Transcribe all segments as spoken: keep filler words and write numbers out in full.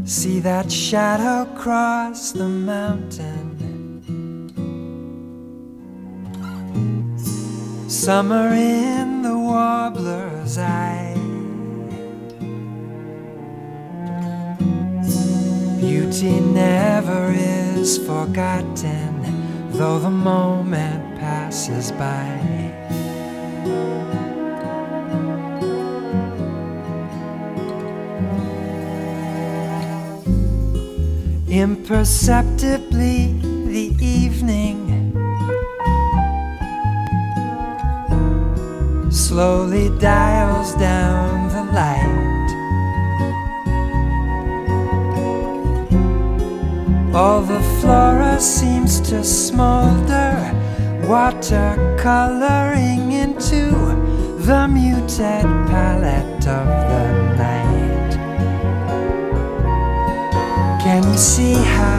See that shadow cross the mountain. Summer in the warbler's eye. Beauty never is forgotten, though the moment passes by. Imperceptibly the evening slowly dials down the light. All the flora seems to smolder, water coloring into the muted palette of the night. Can you see how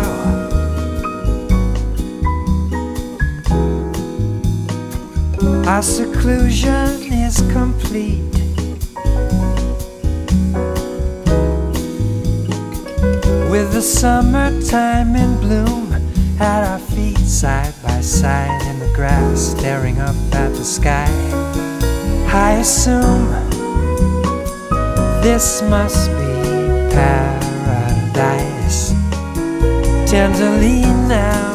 our seclusion is complete? With the summertime in bloom at our feet, side by side in the grass, staring up at the sky. I assume this must be paradise. Tenderly now,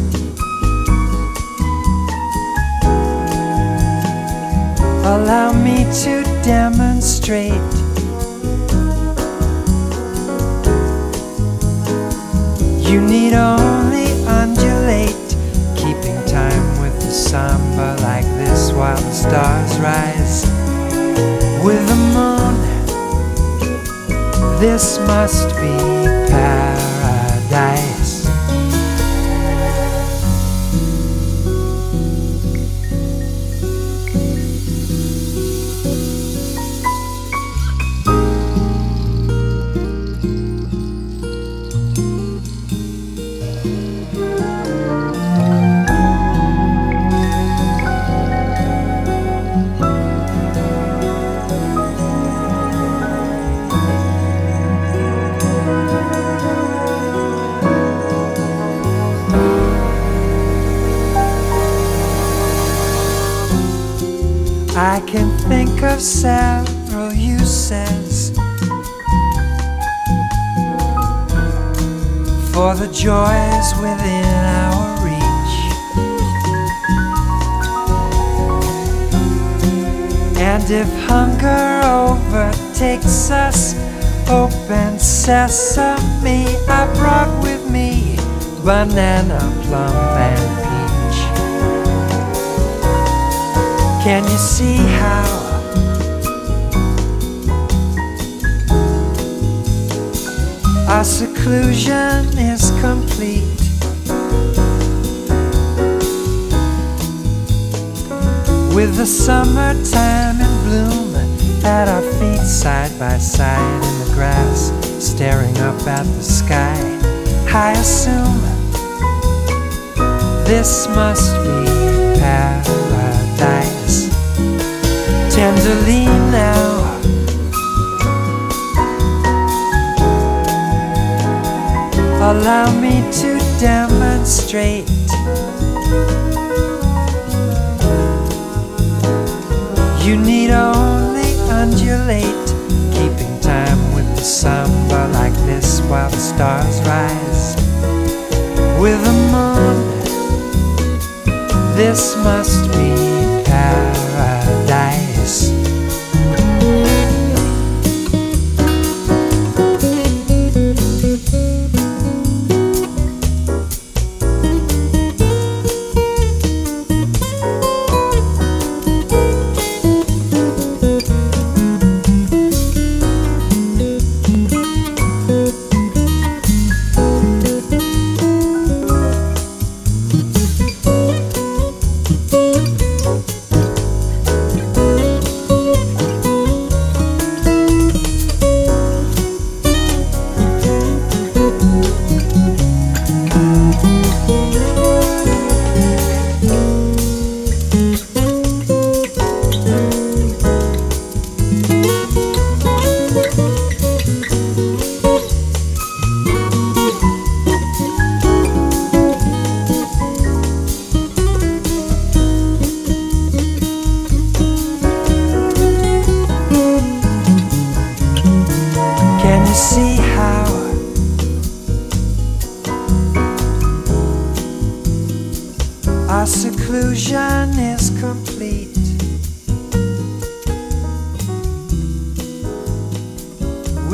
allow me to demonstrate. You need only undulate, keeping time with the samba like this while the stars rise. With the moon, this must be paradise. I can think of several uses for the joys within our reach. And if hunger overtakes us, open sesame, I brought with me banana, plum, and peach. Can you see how our seclusion is complete? With the summertime in bloom at our feet, side by side in the grass, staring up at the sky. I assume this must be paradise. Tenderly now, allow me to demonstrate. You need only undulate, keeping time with the samba like this while the stars rise. With the moon, this must be paradise.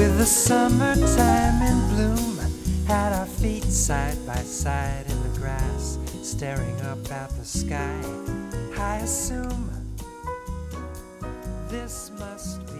with the summertime in bloom, had our feet side by side in the grass, staring up at the sky. I assume this must